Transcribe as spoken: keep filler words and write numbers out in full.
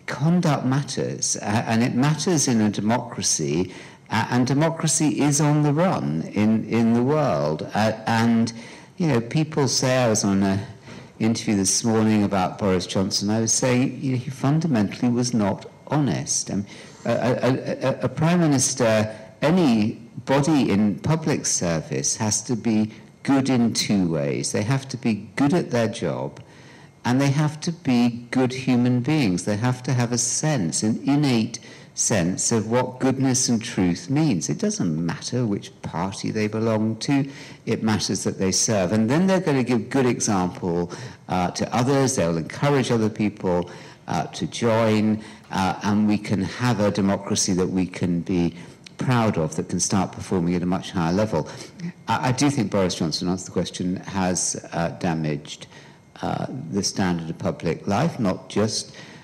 conduct matters, uh, and it matters in a democracy, uh, and democracy is on the run in, in the world. Uh, and, you know, people say, I was on an interview this morning about Boris Johnson, I was saying, you know, he fundamentally was not honest. Um, a, a, a, a prime minister, any body in public service has to be good in two ways. They have to be good at their job, and they have to be good human beings. They have to have a sense, an innate sense of what goodness and truth means. It doesn't matter which party they belong to. It matters that they serve. And then they're going to give good example uh, to others. They'll encourage other people uh, to join, uh, and we can have a democracy that we can be proud of, that can start performing at a much higher level. I, I do think Boris Johnson, to answer the question, has uh, damaged uh, the standard of public life, not just